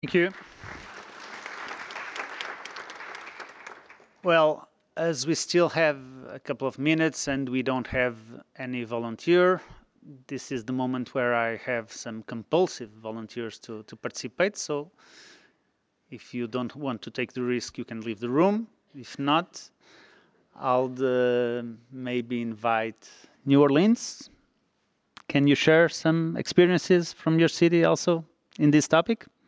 Thank you. Well, as we still have a couple of minutes and we don't have any volunteer, this is the moment where I have some compulsive volunteers to participate. So if you don't want to take the risk, you can leave the room. If not, I'll maybe invite New Orleans. Can you share some experiences from your city also in this topic?